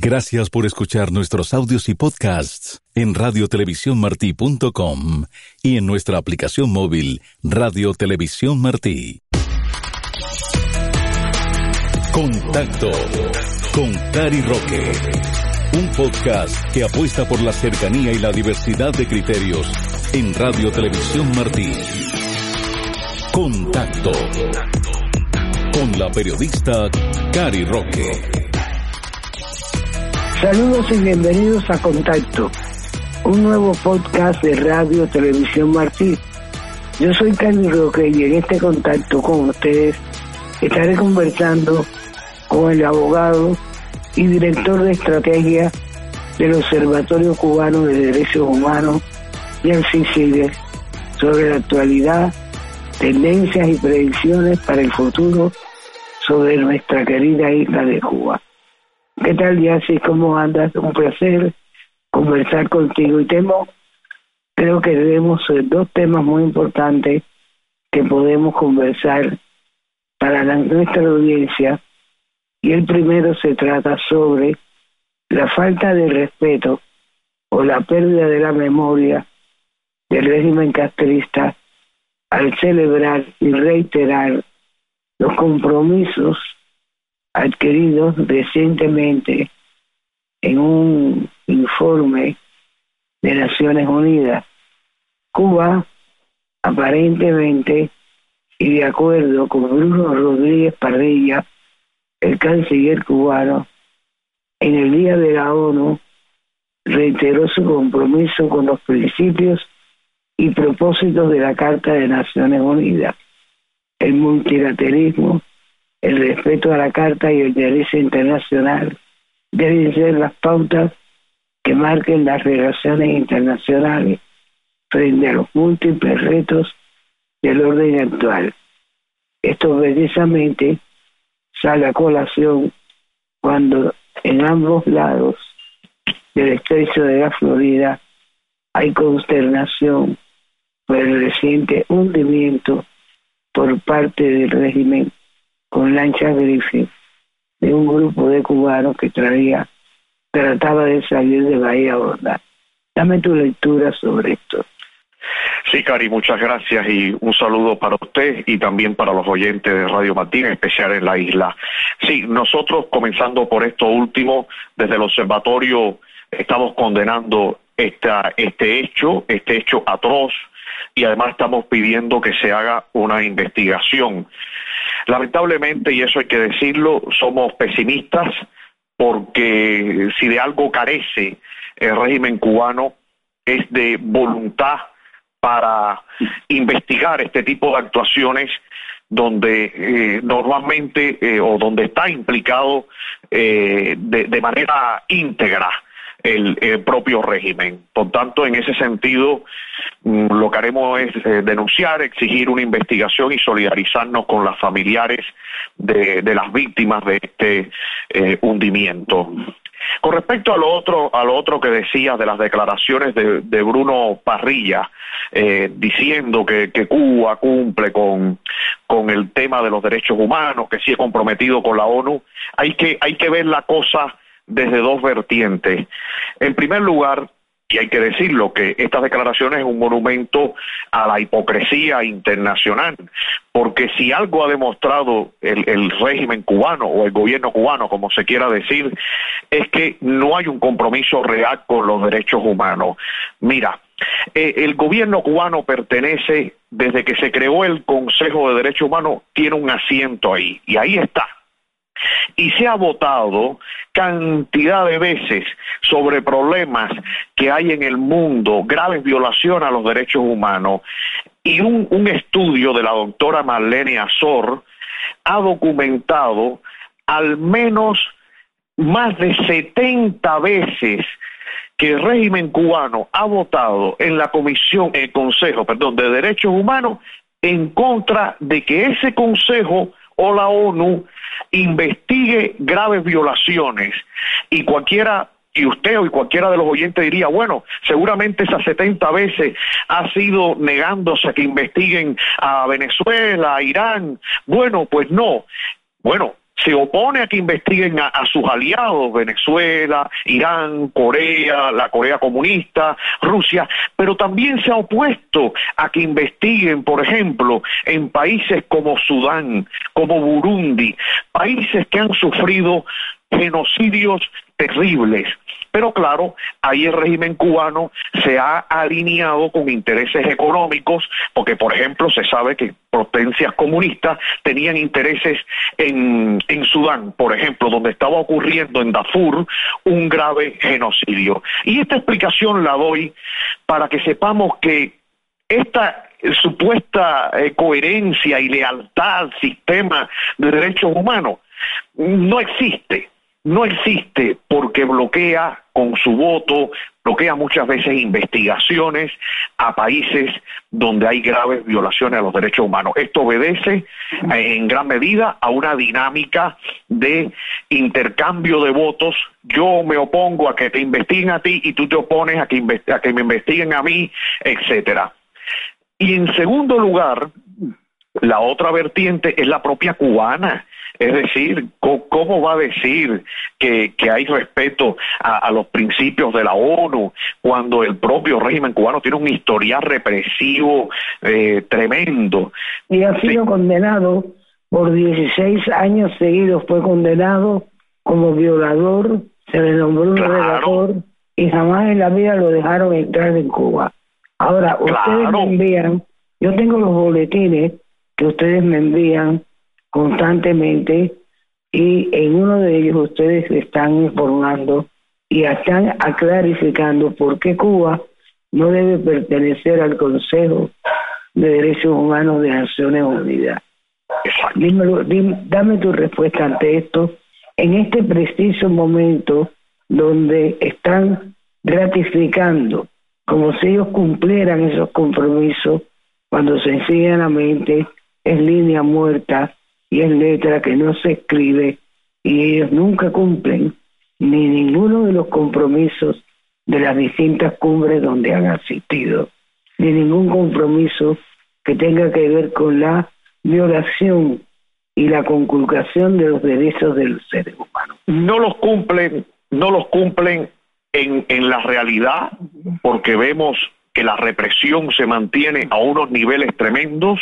Gracias por escuchar nuestros audios y podcasts en radiotelevisiónmartí.com y en nuestra aplicación móvil Radio Televisión Martí. Contacto con Cari Roque. Un podcast que apuesta por la cercanía y la diversidad de criterios en Radio Televisión Martí. Contacto con la periodista Cari Roque. Saludos y bienvenidos a Contacto, un nuevo podcast de Radio Televisión Martí. Yo soy Cari Roque y en este contacto con ustedes estaré conversando con el abogado y director de estrategia del Observatorio Cubano de Derechos Humanos, Jerzy Siles, sobre la actualidad, tendencias y predicciones para el futuro sobre nuestra querida isla de Cuba. ¿Qué tal, Jerzy? ¿Cómo andas? Un placer conversar contigo. Y creo que tenemos dos temas muy importantes que podemos conversar para nuestra audiencia. Y el primero se trata sobre la falta de respeto o la pérdida de la memoria del régimen castrista al celebrar y reiterar los compromisos adquiridos recientemente en un informe de Naciones Unidas. Cuba, aparentemente, y de acuerdo con Bruno Rodríguez Parrilla, el canciller cubano, en el Día de la ONU, reiteró su compromiso con los principios y propósitos de la Carta de Naciones Unidas, el multilateralismo, el respeto a la Carta y el derecho internacional deben ser las pautas que marquen las relaciones internacionales frente a los múltiples retos del orden actual. Esto precisamente sale a colación cuando en ambos lados del estrecho de la Florida hay consternación por el reciente hundimiento por parte del régimen con lanchas Griffith de un grupo de cubanos que trataba de salir de Bahía Honda. Dame tu lectura sobre esto. Sí, Cari, muchas gracias y un saludo para usted y también para los oyentes de Radio Martí, en especial en la isla. Sí, nosotros, comenzando por esto último, desde el observatorio estamos condenando este hecho atroz, y además estamos pidiendo que se haga una investigación. Lamentablemente, y eso hay que decirlo, somos pesimistas porque si de algo carece el régimen cubano es de voluntad para investigar este tipo de actuaciones donde normalmente o donde está implicado de manera íntegra el propio régimen. Por tanto, en ese sentido, lo que haremos es denunciar, exigir una investigación y solidarizarnos con las familiares de las víctimas de este hundimiento. Con respecto a lo otro que decías de las declaraciones de Bruno Parrilla, diciendo que Cuba cumple con el tema de los derechos humanos, que sí es comprometido con la ONU, hay que ver la cosa desde dos vertientes. En primer lugar, y hay que decirlo, que estas declaraciones es un monumento a la hipocresía internacional, porque si algo ha demostrado el régimen cubano o el gobierno cubano, como se quiera decir, es que no hay un compromiso real con los derechos humanos. Mira, el gobierno cubano pertenece, desde que se creó el Consejo de Derechos Humanos, tiene un asiento ahí, y ahí está. Y se ha votado cantidad de veces sobre problemas que hay en el mundo, graves violaciones a los derechos humanos, y un estudio de la doctora Marlene Azor ha documentado al menos más de 70 veces que el régimen cubano ha votado en la Consejo de Derechos Humanos en contra de que ese Consejo o la ONU investigue graves violaciones, y usted o cualquiera de los oyentes diría, bueno, seguramente esas 70 veces ha sido negándose a que investiguen a Venezuela, a Irán. Bueno, pues no. Bueno, se opone a que investiguen a sus aliados, Venezuela, Irán, Corea, la Corea comunista, Rusia, pero también se ha opuesto a que investiguen, por ejemplo, en países como Sudán, como Burundi, países que han sufrido genocidios terribles. Pero claro, ahí el régimen cubano se ha alineado con intereses económicos, porque por ejemplo se sabe que potencias comunistas tenían intereses en Sudán, por ejemplo, donde estaba ocurriendo en Darfur un grave genocidio. Y esta explicación la doy para que sepamos que esta supuesta coherencia y lealtad al sistema de derechos humanos no existe. No existe porque bloquea con su voto, bloquea muchas veces investigaciones a países donde hay graves violaciones a los derechos humanos. Esto obedece en gran medida a una dinámica de intercambio de votos. Yo me opongo a que te investiguen a ti y tú te opones a que me investiguen a mí, etcétera. Y en segundo lugar, la otra vertiente es la propia cubana. Es decir, ¿cómo va a decir que hay respeto a los principios de la ONU cuando el propio régimen cubano tiene un historial represivo tremendo? Y ha sido condenado por 16 años seguidos, fue condenado como violador, se le nombró un relator y jamás en la vida lo dejaron entrar en Cuba. Ahora, ustedes me envían, yo tengo los boletines que ustedes me envían constantemente y en uno de ellos ustedes están informando y están clarificando por qué Cuba no debe pertenecer al Consejo de Derechos Humanos de Naciones Unidas. Dame tu respuesta ante esto en este preciso momento donde están ratificando como si ellos cumplieran esos compromisos cuando sencillamente es línea muerta y es letra que no se escribe y ellos nunca cumplen ni ninguno de los compromisos de las distintas cumbres donde han asistido, ni ningún compromiso que tenga que ver con la violación y la conculcación de los derechos de los seres humanos. No los cumplen en la realidad, porque vemos que la represión se mantiene a unos niveles tremendos,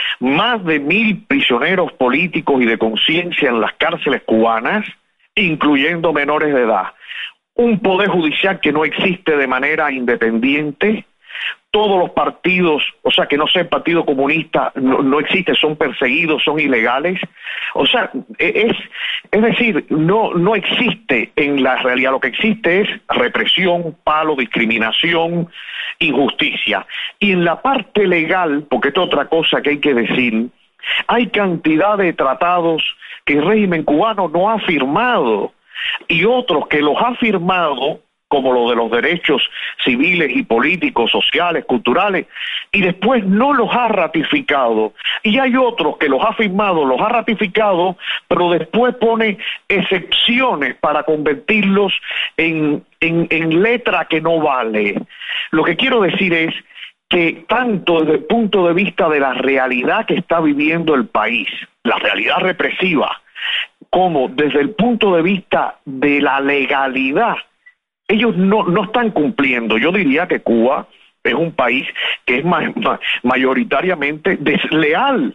más de 1.000 prisioneros políticos y de conciencia en las cárceles cubanas, incluyendo menores de edad, un poder judicial que no existe de manera independiente, todos los partidos, o sea, que no sea el Partido Comunista, no existe, son perseguidos, son ilegales. O sea, es decir, no existe en la realidad, lo que existe es represión, palo, discriminación, injusticia. Y en la parte legal, porque esto es otra cosa que hay que decir, hay cantidad de tratados que el régimen cubano no ha firmado y otros que los ha firmado, como lo de los derechos civiles y políticos, sociales, culturales, y después no los ha ratificado. Y hay otros que los ha firmado, los ha ratificado, pero después pone excepciones para convertirlos en letra que no vale. Lo que quiero decir es que tanto desde el punto de vista de la realidad que está viviendo el país, la realidad represiva, como desde el punto de vista de la legalidad, ellos no están cumpliendo. Yo diría que Cuba es un país que es mayoritariamente desleal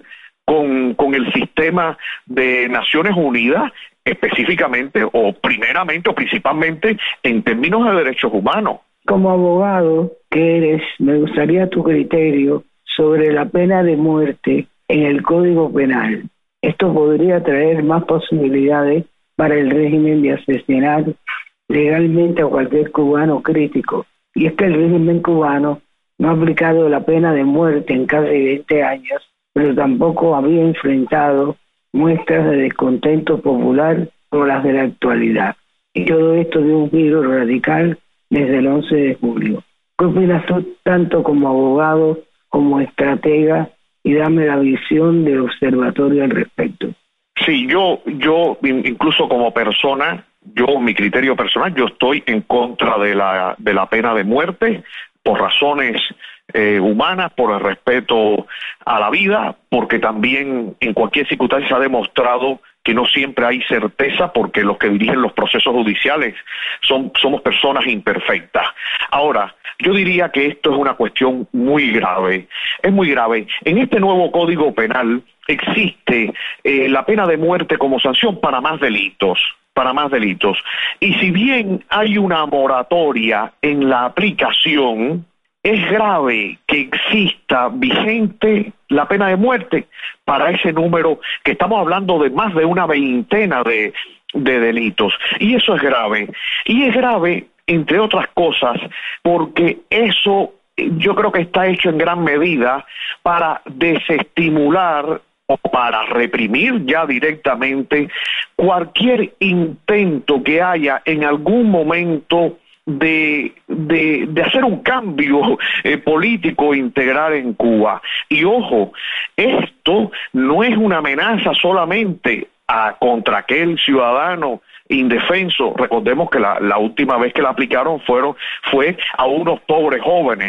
con el sistema de Naciones Unidas, específicamente o primeramente o principalmente en términos de derechos humanos. Como abogado que eres, me gustaría tu criterio sobre la pena de muerte en el Código Penal. Esto podría traer más posibilidades para el régimen de asesinar legalmente a cualquier cubano crítico. Y es que el régimen cubano no ha aplicado la pena de muerte en casi 20 años, pero tampoco había enfrentado muestras de descontento popular como las de la actualidad. Y todo esto dio un giro radical desde el 11 de julio. ¿Qué opinas tú, tanto como abogado como estratega? Y dame la visión del observatorio al respecto. Sí, yo incluso como persona, mi criterio personal, yo estoy en contra de la pena de muerte por razones humanas, por el respeto a la vida, porque también en cualquier circunstancia se ha demostrado que no siempre hay certeza porque los que dirigen los procesos judiciales somos personas imperfectas. Ahora, yo diría que esto es una cuestión muy grave, es muy grave. En este nuevo Código Penal existe la pena de muerte como sanción para más delitos. Y si bien hay una moratoria en la aplicación, es grave que exista vigente la pena de muerte para ese número, que estamos hablando de más de una veintena de delitos. Y eso es grave. Y es grave, entre otras cosas, porque eso yo creo que está hecho en gran medida para desestimular o para reprimir ya directamente cualquier intento que haya en algún momento de hacer un cambio político integral en Cuba. Y ojo, esto no es una amenaza solamente contra aquel ciudadano indefenso. Recordemos que la última vez que la aplicaron fue a unos pobres jóvenes,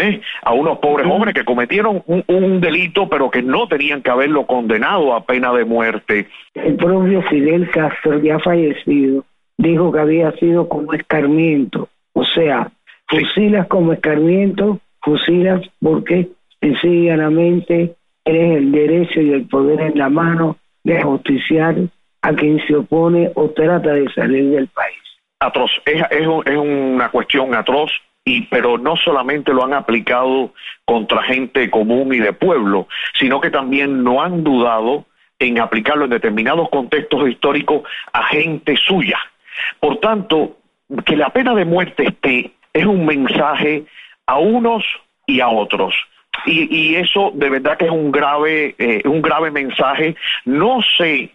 que cometieron un delito, pero que no tenían que haberlo condenado a pena de muerte. El propio Fidel Castro, ya fallecido, dijo que había sido como escarmiento. O sea, fusilas como escarmiento, fusilas porque sencillamente tienes el derecho y el poder en la mano de ajusticiar a quien se opone o trata de salir del país. Atroz, es una cuestión atroz. Pero no solamente lo han aplicado contra gente común y de pueblo, sino que también no han dudado en aplicarlo en determinados contextos históricos a gente suya. Por tanto, que la pena de muerte esté es un mensaje a unos y a otros. Y eso de verdad que es un grave mensaje. No sé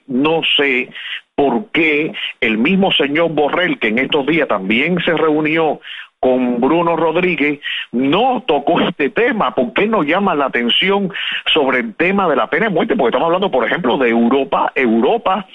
por qué el mismo señor Borrell, que en estos días también se reunió con Bruno Rodríguez, no tocó este tema. ¿Por qué no llama la atención sobre el tema de la pena de muerte? Porque estamos hablando, por ejemplo, de Europa. Europa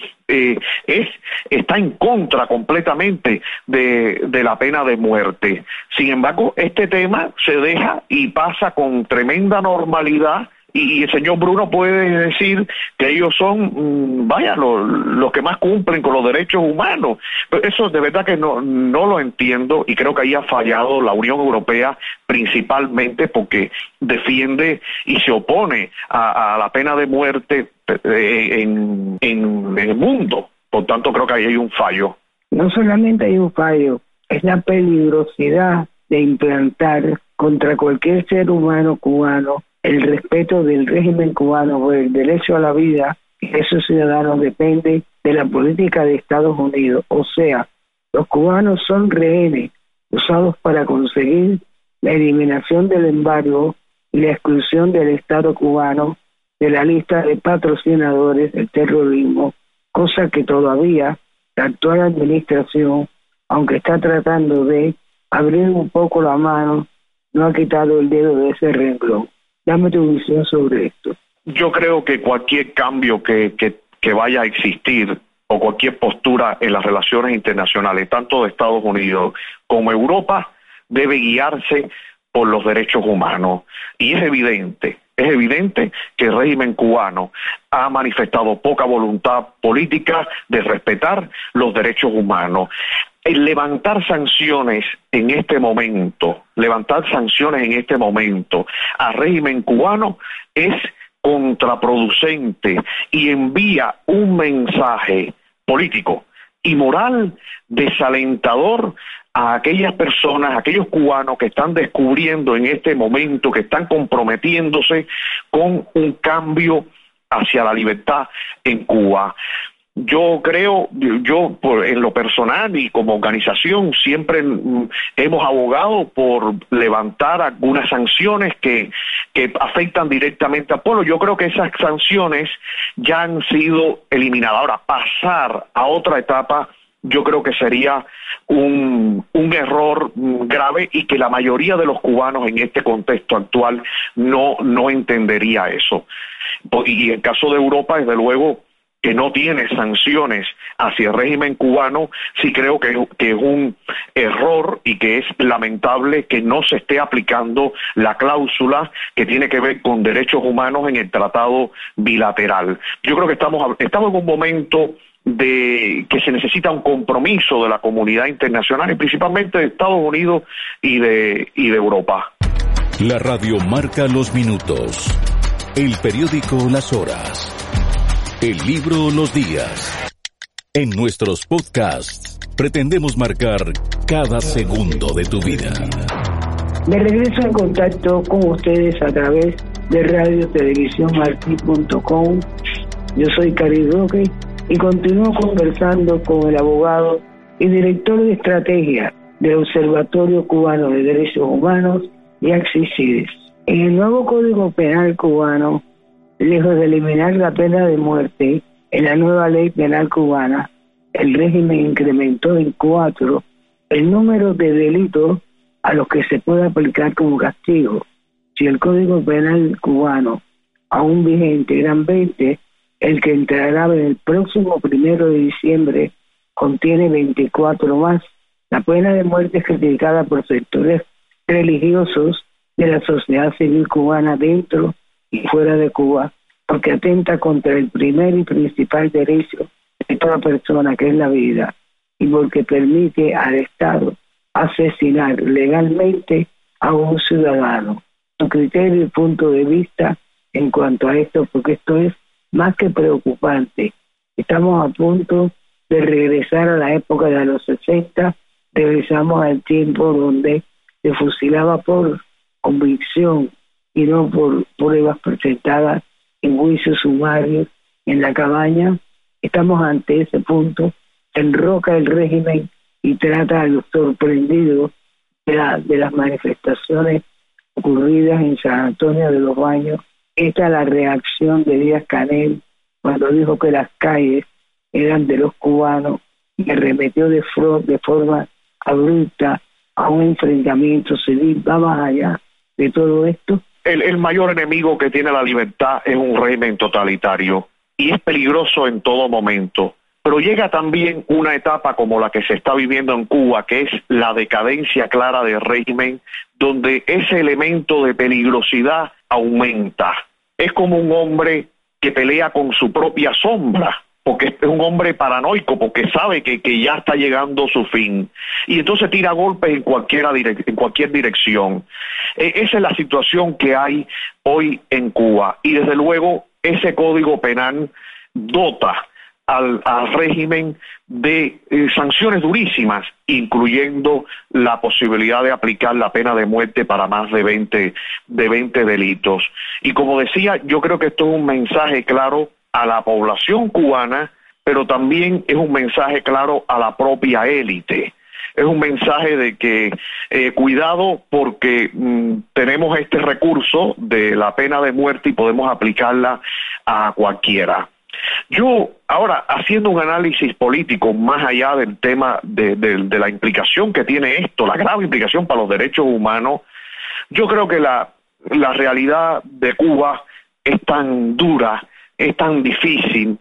está en contra completamente de la pena de muerte. Sin embargo, este tema se deja y pasa con tremenda normalidad. Y el señor Bruno puede decir que ellos son, los que más cumplen con los derechos humanos. Pero eso de verdad que no lo entiendo, y creo que ahí ha fallado la Unión Europea principalmente porque defiende y se opone a la pena de muerte en el mundo. Por tanto, creo que ahí hay un fallo. No solamente hay un fallo, es la peligrosidad de implantar contra cualquier ser humano cubano el respeto del régimen cubano por el derecho a la vida de esos ciudadanos depende de la política de Estados Unidos. O sea, los cubanos son rehenes usados para conseguir la eliminación del embargo y la exclusión del Estado cubano de la lista de patrocinadores del terrorismo, cosa que todavía la actual administración, aunque está tratando de abrir un poco la mano, no ha quitado el dedo de ese renglón. Dame tu visión sobre esto. Yo creo que cualquier cambio que vaya a existir o cualquier postura en las relaciones internacionales, tanto de Estados Unidos como Europa, debe guiarse por los derechos humanos. Y es evidente que el régimen cubano ha manifestado poca voluntad política de respetar los derechos humanos. El levantar sanciones en este momento al régimen cubano es contraproducente y envía un mensaje político y moral desalentador a aquellas personas, a aquellos cubanos que están descubriendo en este momento, que están comprometiéndose con un cambio hacia la libertad en Cuba. Yo creo, en lo personal y como organización siempre hemos abogado por levantar algunas sanciones que afectan directamente al pueblo. Yo creo que esas sanciones ya han sido eliminadas. Ahora, pasar a otra etapa, yo creo que sería un error grave y que la mayoría de los cubanos en este contexto actual no entendería eso. Y en el caso de Europa, desde luego, que no tiene sanciones hacia el régimen cubano, sí creo que es error y que es lamentable que no se esté aplicando la cláusula que tiene que ver con derechos humanos en el tratado bilateral. Yo creo que estamos en un momento de que se necesita un compromiso de la comunidad internacional y principalmente de Estados Unidos y de Europa. La radio marca los minutos, el periódico las horas, el libro los días. En nuestros podcasts pretendemos marcar cada segundo de tu vida. Me regreso en contacto con ustedes a través de radiotelevisionmarti.com. Yo soy Cari Roque y continúo conversando con el abogado y director de estrategia del Observatorio Cubano de Derechos Humanos, Yaxi Cires. En el nuevo Código Penal cubano, lejos de eliminar la pena de muerte, en la nueva ley penal cubana, el régimen incrementó en 4 el número de delitos a los que se puede aplicar como castigo. Si el Código Penal cubano, aún vigente, eran 20, el que entrará en el próximo 1 de diciembre contiene 24 más. La pena de muerte es criticada por sectores religiosos de la sociedad civil cubana dentro y fuera de Cuba, porque atenta contra el primer y principal derecho de toda persona, que es la vida, y porque permite al Estado asesinar legalmente a un ciudadano. Tu criterio y punto de vista en cuanto a esto, porque esto es más que preocupante. Estamos a punto de regresar a la época de los 60, regresamos al tiempo donde se fusilaba por convicción y no por pruebas presentadas en juicios sumarios en la cabaña. Estamos ante ese punto, se enroca el régimen y trata a los sorprendidos de las manifestaciones ocurridas en San Antonio de los Baños. Esta es la reacción de Díaz-Canel cuando dijo que las calles eran de los cubanos y arremetió de forma abrupta a un enfrentamiento civil. Va más allá de todo esto. El mayor enemigo que tiene la libertad es un régimen totalitario y es peligroso en todo momento. Pero llega también una etapa como la que se está viviendo en Cuba, que es la decadencia clara del régimen, donde ese elemento de peligrosidad aumenta. Es como un hombre que pelea con su propia sombra, porque es un hombre paranoico, porque sabe que ya está llegando su fin, y entonces tira golpes en cualquier dirección. Esa es la situación que hay hoy en Cuba, y desde luego ese Código Penal dota al régimen de sanciones durísimas, incluyendo la posibilidad de aplicar la pena de muerte para más de 20 delitos. Y como decía, yo creo que esto es un mensaje claro a la población cubana, pero también es un mensaje claro a la propia élite. Es un mensaje de que cuidado, porque tenemos este recurso de la pena de muerte y podemos aplicarla a cualquiera. Yo, ahora, haciendo un análisis político más allá del tema de la implicación que tiene esto, la grave implicación para los derechos humanos, yo creo que la realidad de Cuba es tan dura, es tan difícil,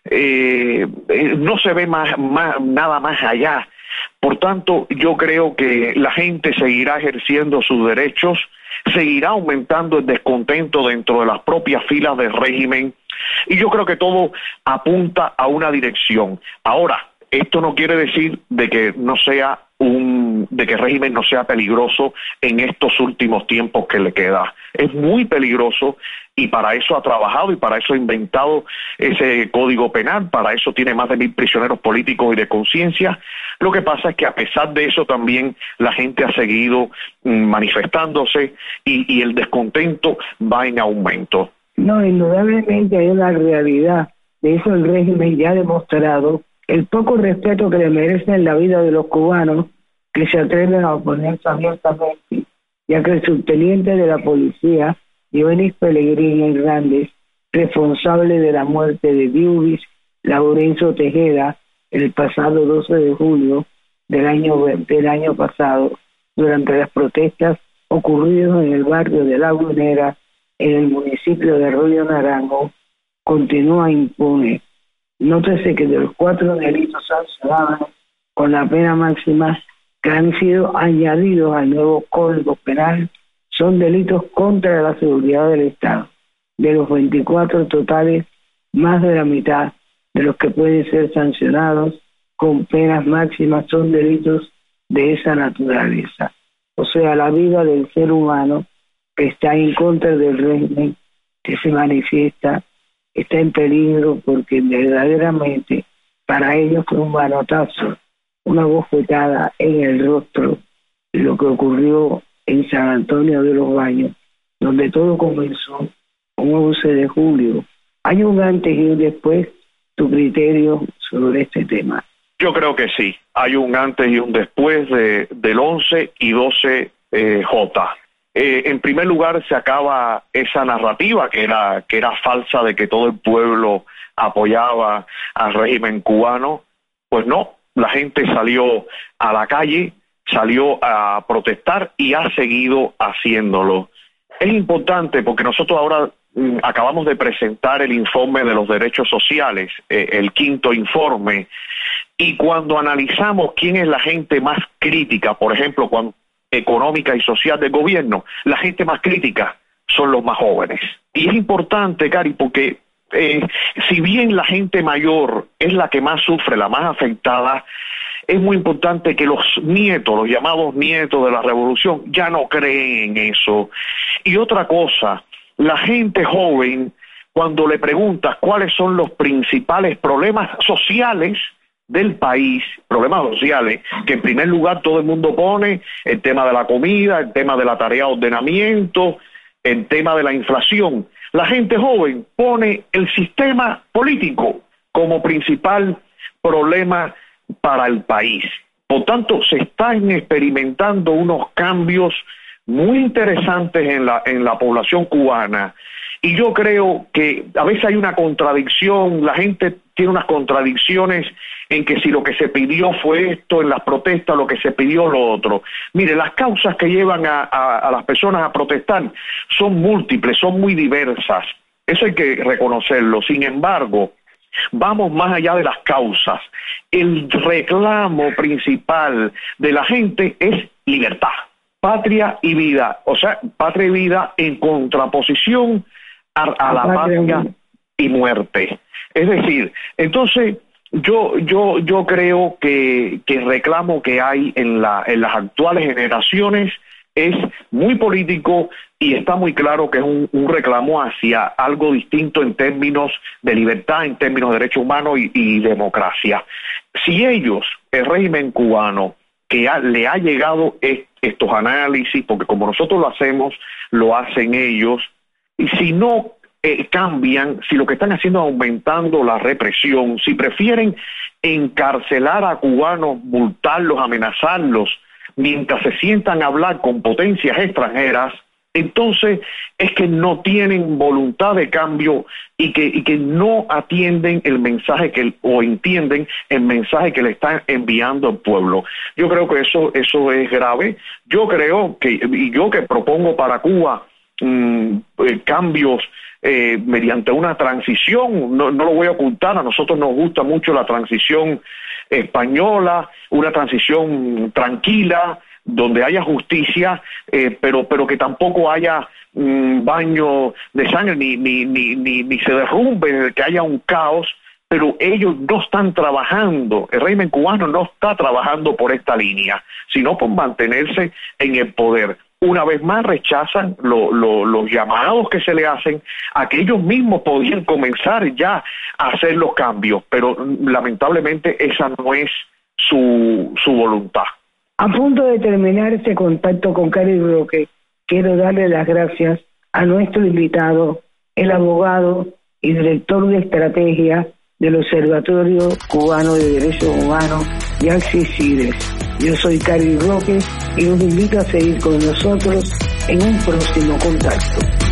no se ve nada más allá. Por tanto, yo creo que la gente seguirá ejerciendo sus derechos, seguirá aumentando el descontento dentro de las propias filas del régimen, y yo creo que todo apunta a una dirección. Ahora, esto no quiere decir de que el régimen no sea peligroso en estos últimos tiempos que le queda. Es muy peligroso, y para eso ha trabajado y para eso ha inventado ese Código Penal, para eso tiene más de 1,000 prisioneros políticos y de conciencia. Lo que pasa es que a pesar de eso también la gente ha seguido manifestándose y el descontento va en aumento. No, indudablemente hay una realidad. De eso el régimen ya ha demostrado el poco respeto que le merecen la vida de los cubanos que se atreven a oponerse abiertamente, ya que el subteniente de la policía, Dionis Pellegrini Hernández, responsable de la muerte de Diubis Laurencio Tejeda el pasado 12 de julio del año pasado, durante las protestas ocurridas en el barrio de La Gunera, en el municipio de Arroyo Naranjo, continúa impune. Nótese que de los 4 delitos sancionados con la pena máxima que han sido añadidos al nuevo Código Penal son delitos contra la seguridad del Estado. De los 24 totales, más de la mitad de los que pueden ser sancionados con penas máximas son delitos de esa naturaleza. O sea, la vida del ser humano que está en contra del régimen, que se manifiesta, está en peligro porque verdaderamente para ellos fue un manotazo, una bofetada en el rostro, lo que ocurrió en San Antonio de los Baños, donde todo comenzó un 11 de julio. ¿Hay un antes y un después? ¿Tu criterio sobre este tema? Yo creo que sí, hay un antes y un después del 11 y 12J. En primer lugar, se acaba esa narrativa que era falsa de que todo el pueblo apoyaba al régimen cubano. Pues no, la gente salió a la calle, salió a protestar y ha seguido haciéndolo. Es importante porque nosotros ahora acabamos de presentar el informe de los derechos sociales, el 5º informe, y cuando analizamos quién es la gente más crítica, por ejemplo, económica y social del gobierno, la gente más crítica son los más jóvenes. Y es importante, Cari, porque si bien la gente mayor es la que más sufre, la más afectada, es muy importante que los nietos, los llamados nietos de la revolución, ya no creen en eso. Y otra cosa, la gente joven, cuando le preguntas cuáles son los principales problemas sociales del país, problemas sociales, que en primer lugar todo el mundo pone, el tema de la comida, el tema de la tarea de ordenamiento, el tema de la inflación. La gente joven pone el sistema político como principal problema para el país. Por tanto, se están experimentando unos cambios muy interesantes en la población cubana, y yo creo que a veces hay una contradicción, la gente tiene unas contradicciones en que si lo que se pidió fue esto en las protestas, lo que se pidió lo otro. Mire, las causas que llevan a las personas a protestar son múltiples, son muy diversas, eso hay que reconocerlo. Sin embargo, vamos más allá de las causas. El reclamo principal de la gente es libertad, patria y vida, o sea, patria y vida en contraposición a la patria y muerte. Es decir, entonces yo creo que el reclamo que hay en las actuales generaciones es muy político y está muy claro que es un reclamo hacia algo distinto en términos de libertad, en términos de derechos humanos y democracia. Si ellos, el régimen cubano, que le ha llegado estos análisis, porque como nosotros lo hacemos, lo hacen ellos, y si no cambian, si lo que están haciendo es aumentando la represión, si prefieren encarcelar a cubanos, multarlos, amenazarlos, mientras se sientan a hablar con potencias extranjeras, entonces es que no tienen voluntad de cambio y que no atienden el mensaje o entienden el mensaje que le están enviando al pueblo. Yo creo que eso es grave. Yo creo que propongo para Cuba cambios mediante una transición, no lo voy a ocultar, a nosotros nos gusta mucho la transición española, una transición tranquila, donde haya justicia, pero que tampoco haya baño de sangre, ni se derrumbe, que haya un caos, pero ellos no están trabajando, el régimen cubano no está trabajando por esta línea, sino por mantenerse en el poder. Una vez más rechazan los llamados que se le hacen a que ellos mismos podían comenzar ya a hacer los cambios, pero lamentablemente esa no es su voluntad. A punto de terminar este contacto con Cari Roque, quiero darle las gracias a nuestro invitado, el abogado y director de estrategia del Observatorio Cubano de Derechos Humanos, Yaxi Cires. Yo soy Cari Roque y los invito a seguir con nosotros en un próximo contacto.